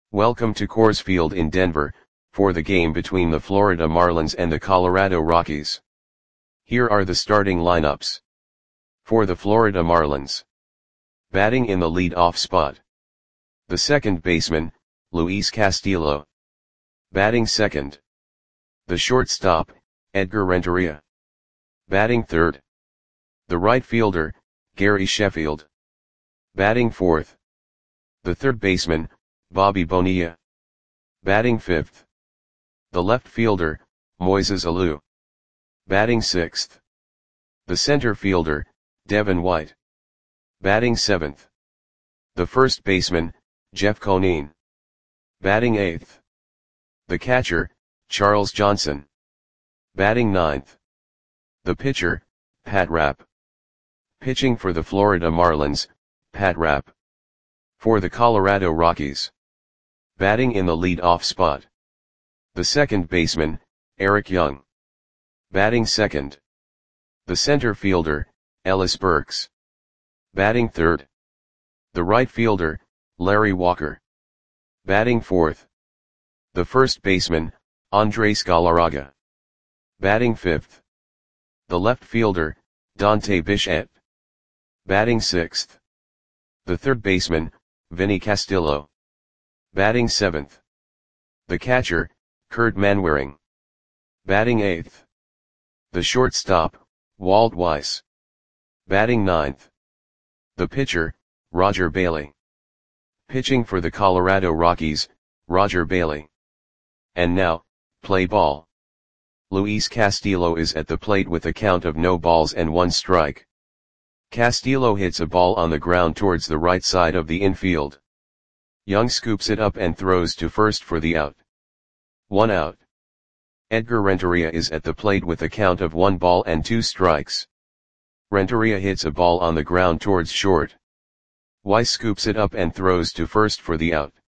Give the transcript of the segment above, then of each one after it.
Welcome to Coors Field in Denver, for the game between the Florida Marlins and the Colorado Rockies. Here are the starting lineups. For the Florida Marlins. Batting in the lead-off spot. The second baseman, Luis Castillo. Batting second. The shortstop, Edgar Renteria. Batting third. The right fielder, Gary Sheffield. Batting fourth. The third baseman, Bobby Bonilla. Batting fifth. The left fielder, Moises Alou. Batting sixth. The center fielder, Devin White. Batting seventh. The first baseman, Jeff Conine. Batting eighth. The catcher, Charles Johnson. Batting ninth. The pitcher, Pat Rapp. Pitching for the Florida Marlins, Pat Rapp. For the Colorado Rockies. Batting in the lead-off spot. The second baseman, Eric Young. Batting second. The center fielder, Ellis Burks. Batting third. The right fielder, Larry Walker. Batting fourth. The first baseman, Andres Galarraga. Batting fifth. The left fielder, Dante Bichette. Batting sixth. The third baseman, Vinny Castillo. Batting seventh. The catcher, Kurt Manwaring. Batting eighth. The shortstop, Walt Weiss. Batting ninth. The pitcher, Roger Bailey. Pitching for the Colorado Rockies, Roger Bailey. And now, play ball. Luis Castillo is at the plate with a count of no balls and one strike. Castillo hits a ball on the ground towards the right side of the infield. Young scoops it up and throws to first for the out. 1 out. Edgar Renteria is at the plate with a count of 1 ball and 2 strikes. Renteria hits a ball on the ground towards short. Weiss scoops it up and throws to first for the out.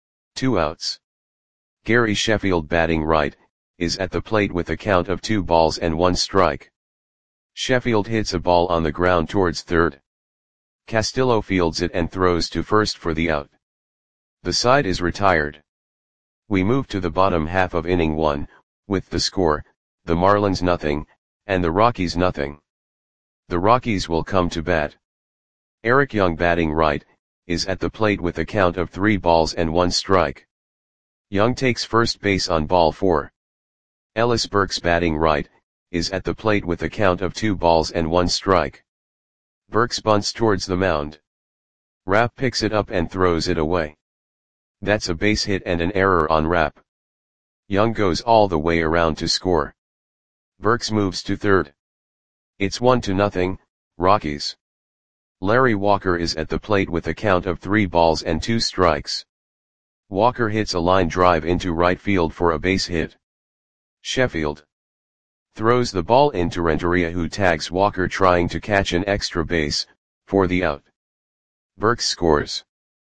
2 outs. Gary Sheffield, batting right, is at the plate with a count of 2 balls and 1 strike. Sheffield hits a ball on the ground towards third. Castillo fields it and throws to first for the out. The side is retired. We move to the bottom half of inning 1, with the score, the Marlins nothing, and the Rockies nothing. The Rockies will come to bat. Eric Young, batting right, is at the plate with a count of 3 balls and 1 strike. Young takes first base on ball 4. Ellis Burks, batting right, is at the plate with a count of 2 balls and 1 strike. Burks bunts towards the mound. Rapp picks it up and throws it away. That's a base hit and an error on Rapp. Young goes all the way around to score. Burks moves to third. It's 1-0, Rockies. Larry Walker is at the plate with a count of 3 balls and 2 strikes. Walker hits a line drive into right field for a base hit. Sheffield throws the ball into Renteria, who tags Walker trying to catch an extra base, for the out. Burks scores.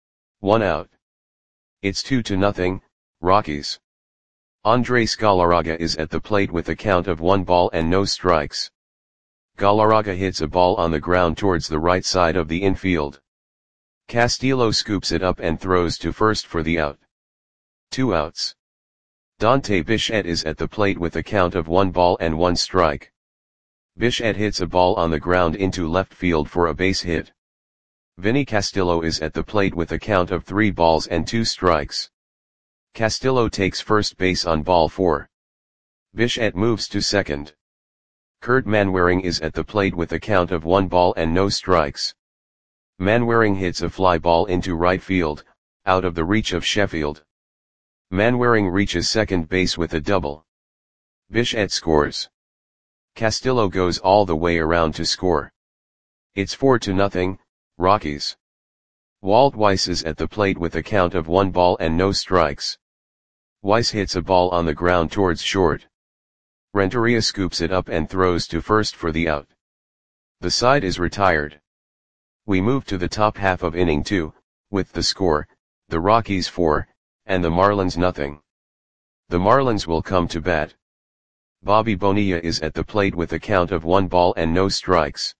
1 out. It's 2-0, Rockies. Andres Galarraga is at the plate with a count of 1 ball and no strikes. Galarraga hits a ball on the ground towards the right side of the infield. Castillo scoops it up and throws to first for the out. 2 outs. Dante Bichette is at the plate with a count of 1 ball and 1 strike. Bichette hits a ball on the ground into left field for a base hit. Vinny Castillo is at the plate with a count of 3 balls and 2 strikes. Castillo takes first base on ball 4. Bichette moves to second. Kurt Manwaring is at the plate with a count of 1 ball and no strikes. Manwaring hits a fly ball into right field, out of the reach of Sheffield. Manwaring reaches second base with a double. Bichette scores. Castillo goes all the way around to score. It's 4-0, Rockies. Walt Weiss is at the plate with a count of 1 ball and no strikes. Weiss hits a ball on the ground towards short. Renteria scoops it up and throws to first for the out. The side is retired. We move to the top half of inning 2, with the score, the Rockies 4, and the Marlins nothing. The Marlins will come to bat. Bobby Bonilla is at the plate with a count of 1 ball and no strikes.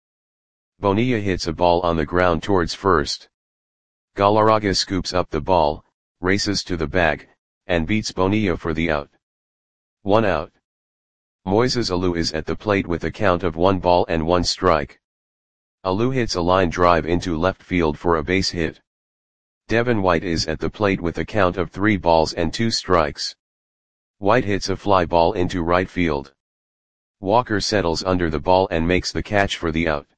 Bonilla hits a ball on the ground towards first. Galarraga scoops up the ball, races to the bag, and beats Bonilla for the out. 1 out. Moises Alou is at the plate with a count of 1 ball and 1 strike. Alou hits a line drive into left field for a base hit. Devin White is at the plate with a count of 3 balls and 2 strikes. White hits a fly ball into right field. Walker settles under the ball and makes the catch for the out.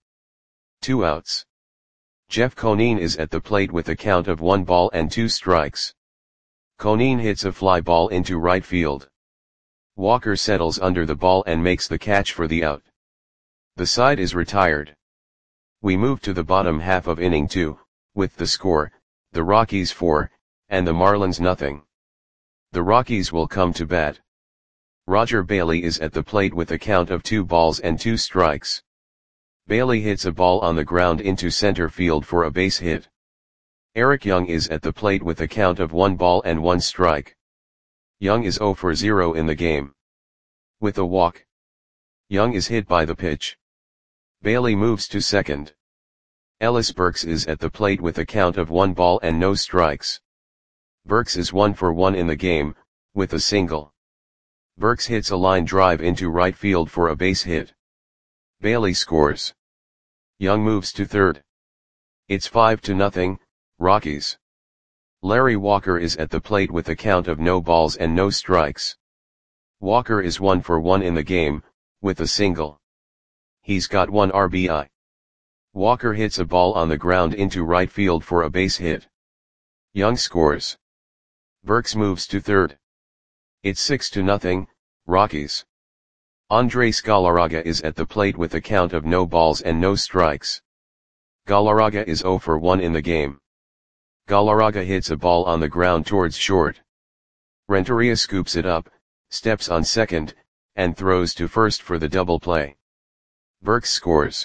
2 outs. Jeff Conine is at the plate with a count of 1 ball and 2 strikes. Conine hits a fly ball into right field. Walker settles under the ball and makes the catch for the out. The side is retired. We move to the bottom half of inning 2, with the score, the Rockies 4, and the Marlins nothing. The Rockies will come to bat. Roger Bailey is at the plate with a count of 2 balls and 2 strikes. Bailey hits a ball on the ground into center field for a base hit. Eric Young is at the plate with a count of 1 ball and 1 strike. Young is 0 for 0 in the game. With a walk, Young is hit by the pitch. Bailey moves to second. Ellis Burks is at the plate with a count of 1 ball and no strikes. Burks is 1 for 1 in the game, with a single. Burks hits a line drive into right field for a base hit. Bailey scores. Young moves to third. It's 5-0, Rockies. Larry Walker is at the plate with a count of no balls and no strikes. Walker is 1 for 1 in the game, with a single. He's got 1 RBI. Walker hits a ball on the ground into right field for a base hit. Young scores. Burks moves to third. It's 6-0, Rockies. Andres Galarraga is at the plate with a count of no balls and no strikes. Galarraga is 0 for 1 in the game. Galarraga hits a ball on the ground towards short. Renteria scoops it up, steps on second, and throws to first for the double play. Burks scores.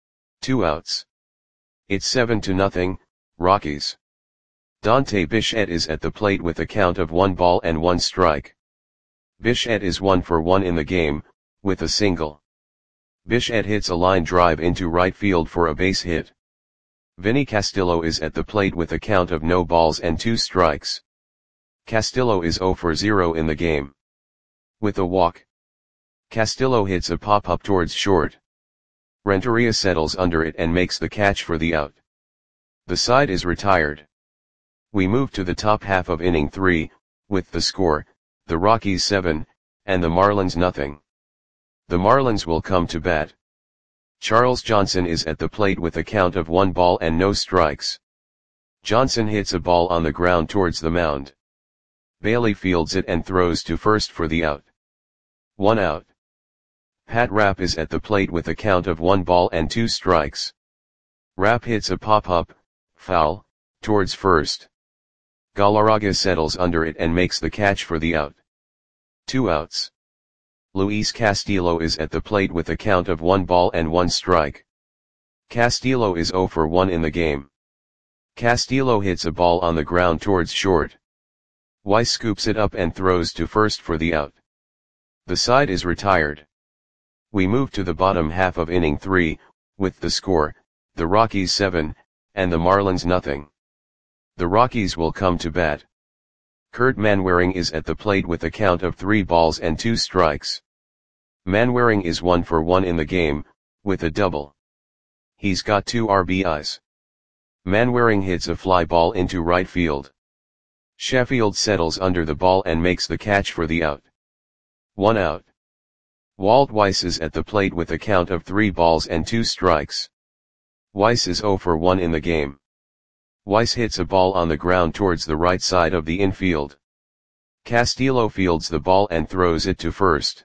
2 outs. It's 7-0, Rockies. Dante Bichette is at the plate with a count of 1 ball and 1 strike. Bichette is 1 for 1 in the game, with a single. Bichette hits a line drive into right field for a base hit. Vinny Castillo is at the plate with a count of no balls and 2 strikes. Castillo is 0 for 0 in the game. With a walk, Castillo hits a pop-up towards short. Renteria settles under it and makes the catch for the out. The side is retired. We move to the top half of inning 3, with the score, the Rockies 7, and the Marlins nothing. The Marlins will come to bat. Charles Johnson is at the plate with a count of 1 ball and no strikes. Johnson hits a ball on the ground towards the mound. Bailey fields it and throws to first for the out. 1 out. Pat Rapp is at the plate with a count of 1 ball and 2 strikes. Rapp hits a pop-up, foul, towards first. Galarraga settles under it and makes the catch for the out. 2 outs. Luis Castillo is at the plate with a count of 1 ball and 1 strike. Castillo is 0 for 1 in the game. Castillo hits a ball on the ground towards short. Weiss scoops it up and throws to first for the out. The side is retired. We move to the bottom half of inning 3, with the score, the Rockies 7, and the Marlins nothing. The Rockies will come to bat. Kurt Manwaring is at the plate with a count of 3 balls and 2 strikes. Manwaring is 1 for 1 in the game, with a double. He's got 2 RBIs. Manwaring hits a fly ball into right field. Sheffield settles under the ball and makes the catch for the out. 1 out. Walt Weiss is at the plate with a count of 3 balls and 2 strikes. Weiss is 0 for 1 in the game. Weiss hits a ball on the ground towards the right side of the infield. Castillo fields the ball and throws it to first.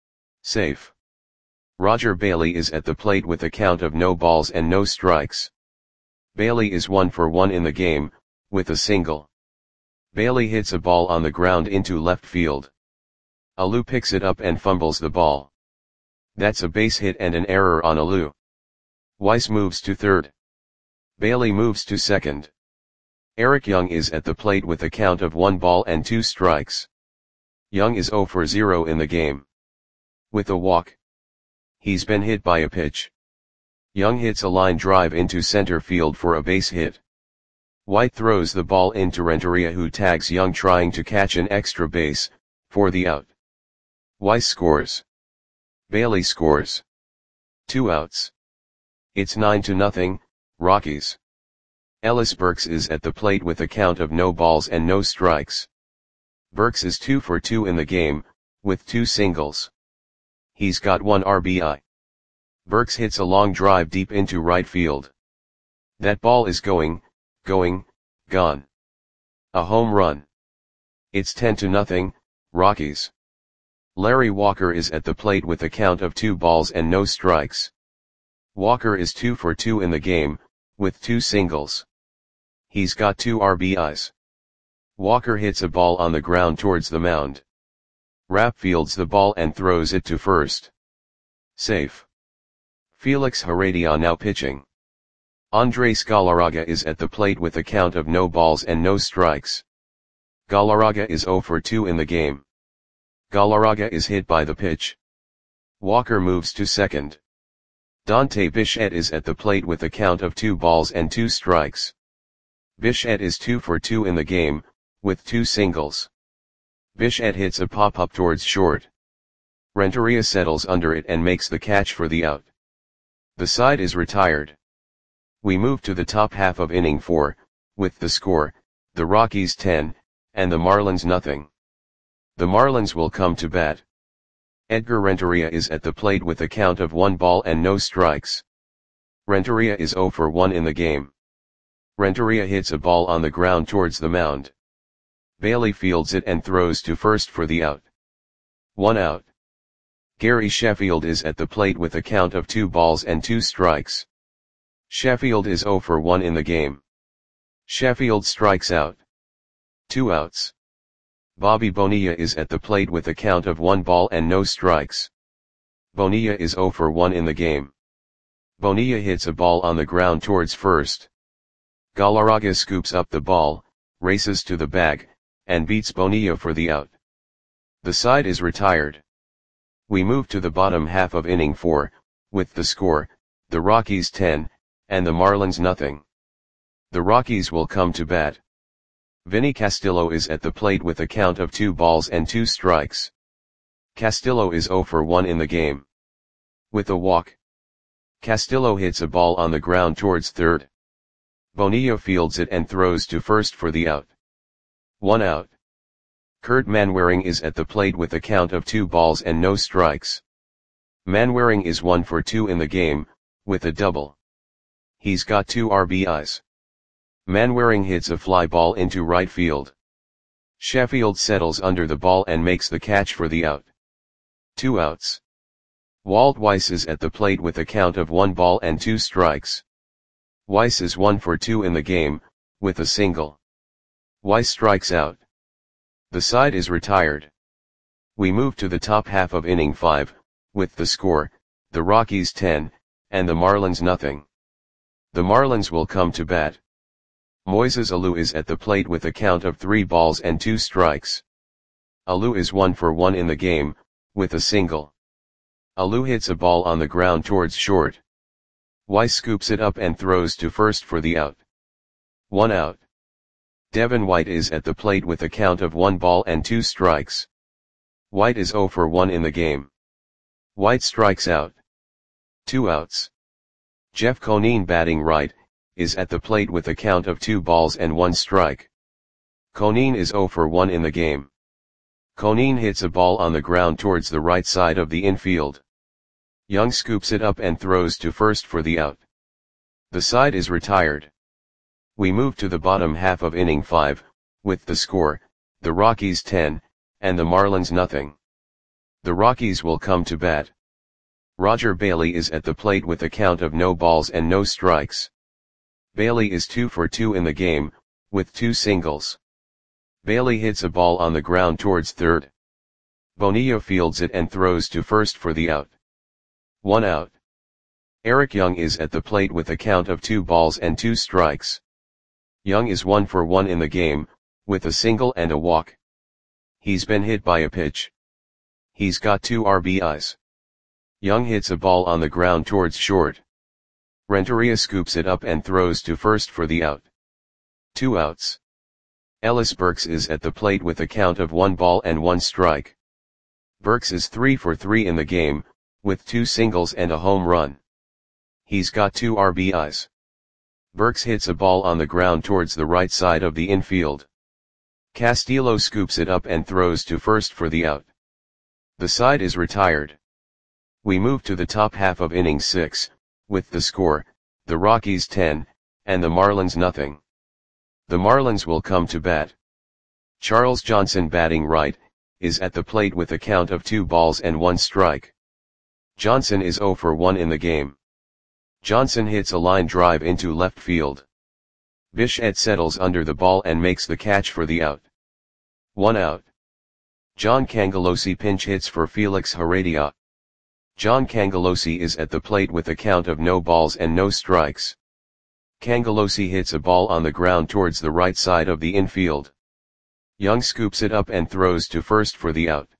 Safe. Roger Bailey is at the plate with a count of no balls and no strikes. Bailey is 1 for 1 in the game, with a single. Bailey hits a ball on the ground into left field. Alou picks it up and fumbles the ball. That's a base hit and an error on Alou. Weiss moves to third. Bailey moves to second. Eric Young is at the plate with a count of 1 ball and 2 strikes. Young is 0 for 0 in the game. With a walk, he's been hit by a pitch. Young hits a line drive into center field for a base hit. White throws the ball into Renteria, who tags Young, trying to catch an extra base, for the out. Weiss scores. Bailey scores. 2 outs. It's 9-0, Rockies. Ellis Burks is at the plate with a count of no balls and no strikes. Burks is 2 for 2 in the game, with 2 singles. He's got 1 RBI. Burks hits a long drive deep into right field. That ball is gone. A home run. It's 10-0, Rockies. Larry Walker is at the plate with a count of 2 balls and no strikes. Walker is 2 for 2 in the game, with 2 singles. He's got 2 RBIs. Walker hits a ball on the ground towards the mound. Rapp fields the ball and throws it to first. Safe. Felix Heredia now pitching. Andres Galarraga is at the plate with a count of no balls and no strikes. Galarraga is 0 for 2 in the game. Galarraga is hit by the pitch. Walker moves to second. Dante Bichette is at the plate with a count of 2 balls and 2 strikes. Bichette is 2 for 2 in the game, with 2 singles. Bichette hits a pop-up towards short. Renteria settles under it and makes the catch for the out. The side is retired. We move to the top half of inning 4, with the score, the Rockies 10, and the Marlins nothing. The Marlins will come to bat. Edgar Renteria is at the plate with a count of 1 ball and no strikes. Renteria is 0 for 1 in the game. Renteria hits a ball on the ground towards the mound. Bailey fields it and throws to first for the out. 1 out. Gary Sheffield is at the plate with a count of 2 balls and 2 strikes. Sheffield is 0 for 1 in the game. Sheffield strikes out. 2 outs. Bobby Bonilla is at the plate with a count of 1 ball and no strikes. Bonilla is 0 for 1 in the game. Bonilla hits a ball on the ground towards first. Galarraga scoops up the ball, races to the bag, and beats Bonilla for the out. The side is retired. We move to the bottom half of inning 4, with the score, the Rockies 10, and the Marlins nothing. The Rockies will come to bat. Vinny Castillo is at the plate with a count of 2 balls and 2 strikes. Castillo is 0 for 1 in the game. With a walk. Castillo hits a ball on the ground towards third. Bonilla fields it and throws to first for the out. 1 out. Kurt Manwaring is at the plate with a count of 2 balls and no strikes. Manwaring is 1 for 2 in the game, with a double. He's got 2 RBIs. Manwaring hits a fly ball into right field. Sheffield settles under the ball and makes the catch for the out. 2 outs. Walt Weiss is at the plate with a count of 1 ball and 2 strikes. Weiss is 1 for 2 in the game, with a single. Weiss strikes out. The side is retired. We move to the top half of inning 5, with the score, the Rockies 10, and the Marlins nothing. The Marlins will come to bat. Moises Alou is at the plate with a count of 3 balls and 2 strikes. Alou is 1 for 1 in the game, with a single. Alou hits a ball on the ground towards short. Weiss scoops it up and throws to first for the out. 1 out. Devin White is at the plate with a count of 1 ball and 2 strikes. White is 0 for 1 in the game. White strikes out. 2 outs. Jeff Conine, batting right, is at the plate with a count of 2 balls and 1 strike. Conine is 0 for 1 in the game. Conine hits a ball on the ground towards the right side of the infield. Young scoops it up and throws to first for the out. The side is retired. We move to the bottom half of inning 5, with the score, the Rockies 10, and the Marlins nothing. The Rockies will come to bat. Roger Bailey is at the plate with a count of no balls and no strikes. Bailey is 2 for 2 in the game, with 2 singles. Bailey hits a ball on the ground towards third. Bonilla fields it and throws to first for the out. 1 out. Eric Young is at the plate with a count of 2 balls and 2 strikes. Young is 1 for 1 in the game, with a single and a walk. He's been hit by a pitch. He's got 2 RBIs. Young hits a ball on the ground towards short. Renteria scoops it up and throws to first for the out. 2 outs. Ellis Burks is at the plate with a count of 1 ball and 1 strike. Burks is 3 for 3 in the game, with 2 singles and a home run. He's got 2 RBIs. Burks hits a ball on the ground towards the right side of the infield. Castillo scoops it up and throws to first for the out. The side is retired. We move to the top half of inning 6, with the score, the Rockies 10, and the Marlins nothing. The Marlins will come to bat. Charles Johnson, batting right, is at the plate with a count of 2 balls and 1 strike. Johnson is 0 for 1 in the game. Johnson hits a line drive into left field. Bichette settles under the ball and makes the catch for the out. 1 out. John Cangelosi pinch hits for Felix Heredia. John Cangelosi is at the plate with a count of no balls and no strikes. Cangelosi hits a ball on the ground towards the right side of the infield. Young scoops it up and throws to first for the out.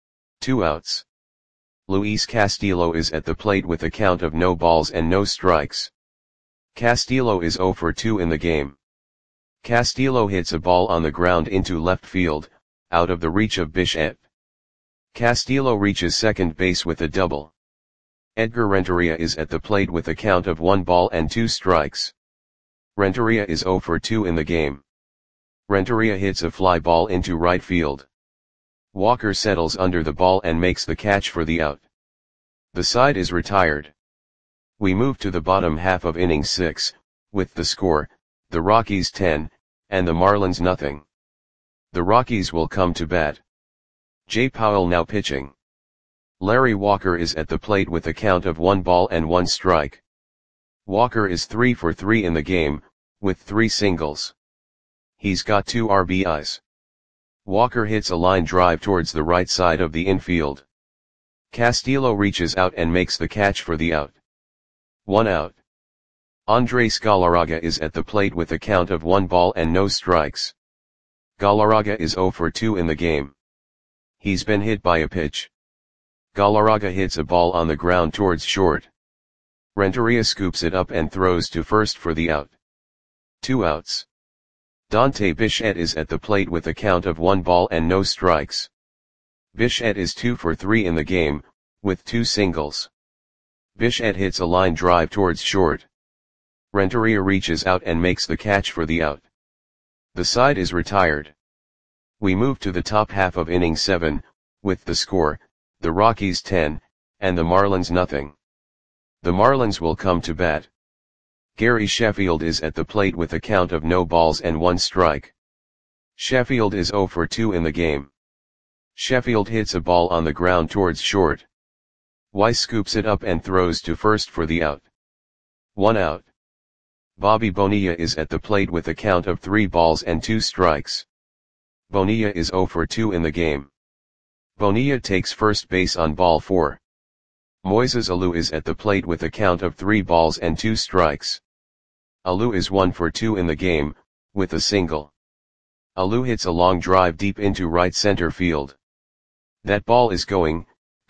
2 outs. Luis Castillo is at the plate with a count of no balls and no strikes. Castillo is 0 for 2 in the game. Castillo hits a ball on the ground into left field, out of the reach of Bichette. Castillo reaches second base with a double. Edgar Renteria is at the plate with a count of 1 ball and 2 strikes. Renteria is 0 for 2 in the game. Renteria hits a fly ball into right field. Walker settles under the ball and makes the catch for the out. The side is retired. We move to the bottom half of inning 6, with the score, the Rockies 10, and the Marlins nothing. The Rockies will come to bat. Jay Powell now pitching. Larry Walker is at the plate with a count of 1 ball and 1 strike. Walker is 3 for 3 in the game, with 3 singles. He's got 2 RBIs. Walker hits a line drive towards the right side of the infield. Castillo reaches out and makes the catch for the out. 1 out. Andres Galarraga is at the plate with a count of 1 ball and no strikes. Galarraga is 0 for 2 in the game. He's been hit by a pitch. Galarraga hits a ball on the ground towards short. Renteria scoops it up and throws to first for the out. 2 outs. Dante Bichette is at the plate with a count of 1 ball and no strikes. Bichette is 2 for 3 in the game, with 2 singles. Bichette hits a line drive towards short. Renteria reaches out and makes the catch for the out. The side is retired. We move to the top half of inning 7, with the score, the Rockies 10, and the Marlins nothing. The Marlins will come to bat. Gary Sheffield is at the plate with a count of no balls and 1 strike. Sheffield is 0 for 2 in the game. Sheffield hits a ball on the ground towards short. Weiss scoops it up and throws to first for the out. 1 out. Bobby Bonilla is at the plate with a count of 3 balls and 2 strikes. Bonilla is 0 for 2 in the game. Bonilla takes first base on ball 4. Moises Alou is at the plate with a count of 3 balls and 2 strikes. Alou is 1 for 2 in the game, with a single. Alou hits a long drive deep into right center field. That ball is gone.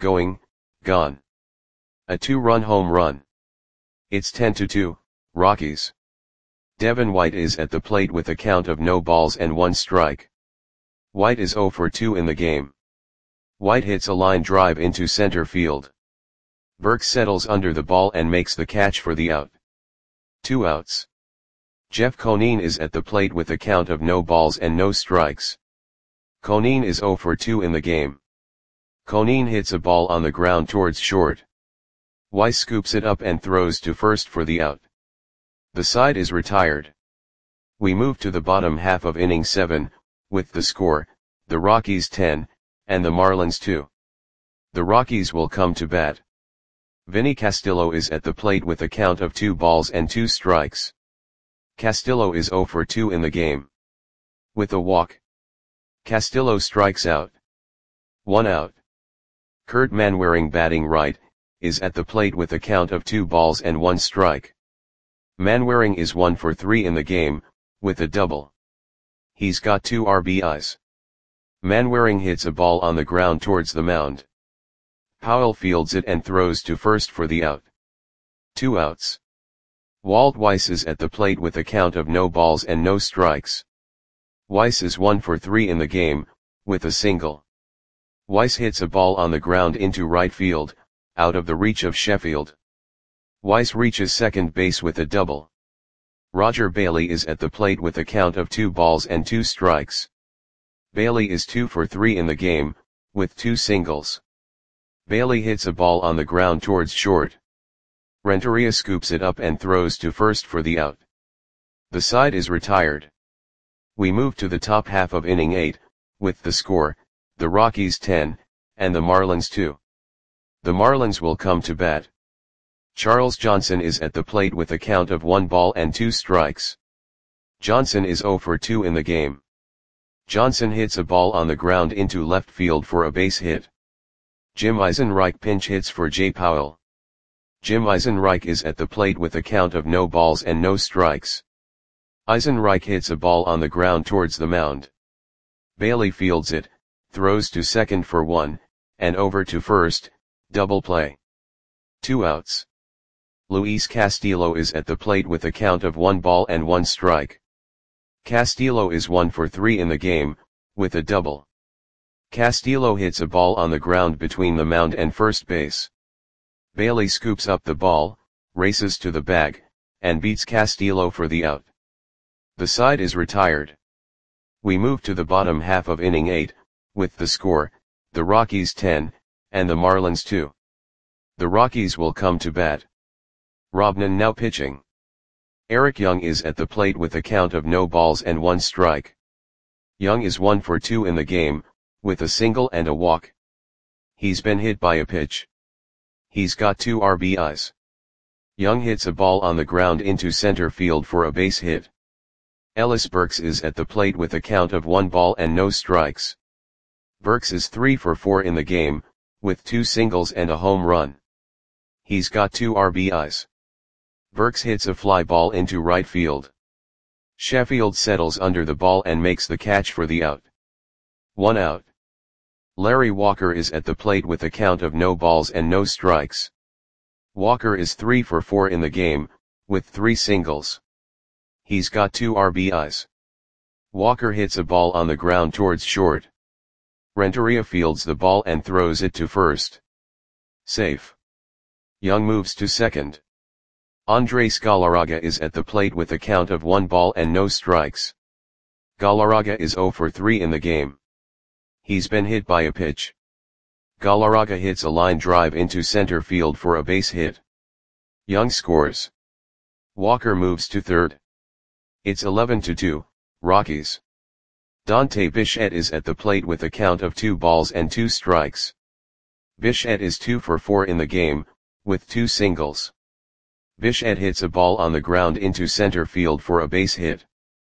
A 2-run home run. It's 10-2, Rockies. Devin White is at the plate with a count of no balls and 1 strike. White is 0 for 2 in the game. White hits a line drive into center field. Burks settles under the ball and makes the catch for the out. 2 outs. Jeff Conine is at the plate with a count of no balls and no strikes. Conine is 0 for 2 in the game. Conine hits a ball on the ground towards short. Weiss scoops it up and throws to first for the out. The side is retired. We move to the bottom half of inning 7, with the score, the Rockies 10, and the Marlins 2. The Rockies will come to bat. Vinny Castillo is at the plate with a count of 2 balls and 2 strikes. Castillo is 0 for 2 in the game. With a walk, Castillo strikes out. 1 out. Kurt Manwaring, batting right, is at the plate with a count of 2 balls and 1 strike. Manwaring is 1 for 3 in the game, with a double. He's got 2 RBIs. Manwaring hits a ball on the ground towards the mound. Powell fields it and throws to first for the out. 2 outs. Walt Weiss is at the plate with a count of no balls and no strikes. Weiss is 1 for 3 in the game, with a single. Weiss hits a ball on the ground into right field, out of the reach of Sheffield. Weiss reaches second base with a double. Roger Bailey is at the plate with a count of 2 balls and 2 strikes. Bailey is 2 for 3 in the game, with 2 singles. Bailey hits a ball on the ground towards short. Renteria scoops it up and throws to first for the out. The side is retired. We move to the top half of inning 8, with the score, the Rockies 10, and the Marlins 2. The Marlins will come to bat. Charles Johnson is at the plate with a count of 1 ball and 2 strikes. Johnson is 0 for 2 in the game. Johnson hits a ball on the ground into left field for a base hit. Jim Eisenreich pinch hits for Jay Powell. Jim Eisenreich is at the plate with a count of no balls and no strikes. Eisenreich hits a ball on the ground towards the mound. Bailey fields it, throws to second for 1, and over to first, double play. 2 outs. Luis Castillo is at the plate with a count of 1 ball and 1 strike. Castillo is 1 for 3 in the game, with a double. Castillo hits a ball on the ground between the mound and first base. Bailey scoops up the ball, races to the bag, and beats Castillo for the out. The side is retired. We move to the bottom half of inning 8, with the score, the Rockies 10, and the Marlins 2. The Rockies will come to bat. Robnan now pitching. Eric Young is at the plate with a count of no balls and 1 strike. Young is 1 for 2 in the game, with a single and a walk. He's been hit by a pitch. He's got 2 RBIs. Young hits a ball on the ground into center field for a base hit. Ellis Burks is at the plate with a count of 1 ball and no strikes. Burks is 3 for 4 in the game, with 2 singles and a home run. He's got 2 RBIs. Burks hits a fly ball into right field. Sheffield settles under the ball and makes the catch for the out. 1 out. Larry Walker is at the plate with a count of no balls and no strikes. Walker is 3 for 4 in the game, with 3 singles. He's got 2 RBIs. Walker hits a ball on the ground towards short. Renteria fields the ball and throws it to first. Safe. Young moves to second. Andres Galarraga is at the plate with a count of 1 ball and no strikes. Galarraga is 0 for 3 in the game. He's been hit by a pitch. Galarraga hits a line drive into center field for a base hit. Young scores. Walker moves to third. It's 11-2, Rockies. Dante Bichette is at the plate with a count of 2 balls and 2 strikes. Bichette is 2 for 4 in the game, with 2 singles. Bichette hits a ball on the ground into center field for a base hit.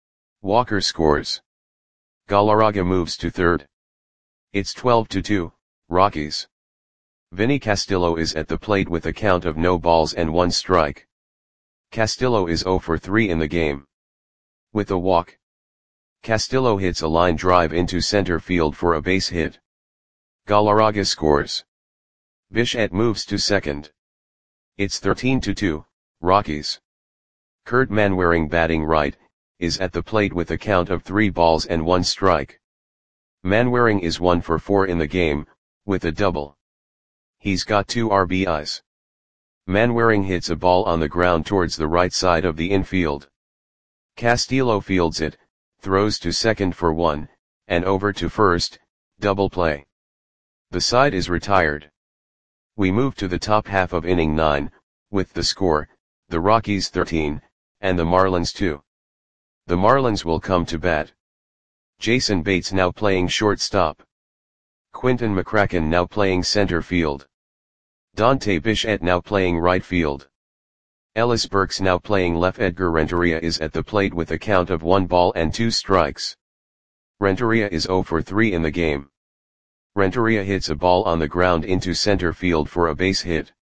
Walker scores. Galarraga moves to third. It's 12-2, Rockies. Vinny Castillo is at the plate with a count of no balls and 1 strike. Castillo is 0 for 3 in the game. With a walk. Castillo hits a line drive into center field for a base hit. Galarraga scores. Bichette moves to second. It's 13-2, Rockies. Kurt Manwaring batting right, is at the plate with a count of 3 balls and 1 strike. Manwaring is 1 for 4 in the game, with a double. He's got 2 RBIs. Manwaring hits a ball on the ground towards the right side of the infield. Castillo fields it, throws to second for 1, and over to first, double play. The side is retired. We move to the top half of inning 9, with the score, the Rockies 13, and the Marlins 2. The Marlins will come to bat. Jason Bates now playing shortstop. Quinton McCracken now playing center field. Dante Bichette now playing right field. Ellis Burks now playing left. Edgar Renteria is at the plate with a count of 1 ball and 2 strikes. Renteria is 0 for 3 in the game. Renteria hits a ball on the ground into center field for a base hit.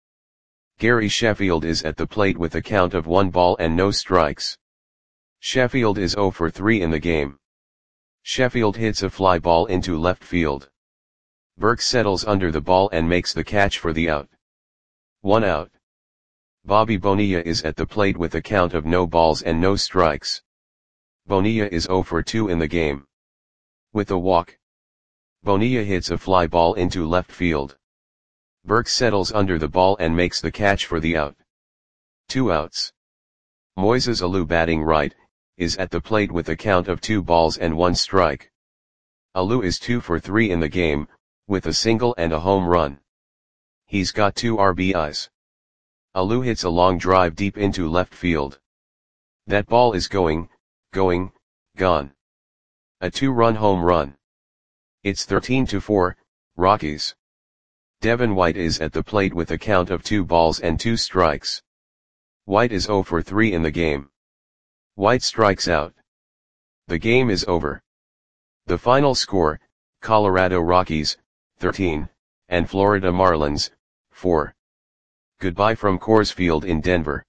Gary Sheffield is at the plate with a count of 1 ball and no strikes. Sheffield is 0 for 3 in the game. Sheffield hits a fly ball into left field. Burks settles under the ball and makes the catch for the out. 1 out. Bobby Bonilla is at the plate with a count of no balls and no strikes. Bonilla is 0 for 2 in the game. With a walk, Bonilla hits a fly ball into left field. Burke settles under the ball and makes the catch for the out. 2 outs. Moises Alou, batting right, is at the plate with a count of 2 balls and 1 strike. Alou is 2 for 3 in the game, with a single and a home run. He's got 2 RBIs. Alou hits a long drive deep into left field. That ball is gone. A 2-run home run. It's 13-4, Rockies. Devin White is at the plate with a count of 2 balls and 2 strikes. White is 0 for 3 in the game. White strikes out. The game is over. The final score, Colorado Rockies, 13, and Florida Marlins, 4. Goodbye from Coors Field in Denver.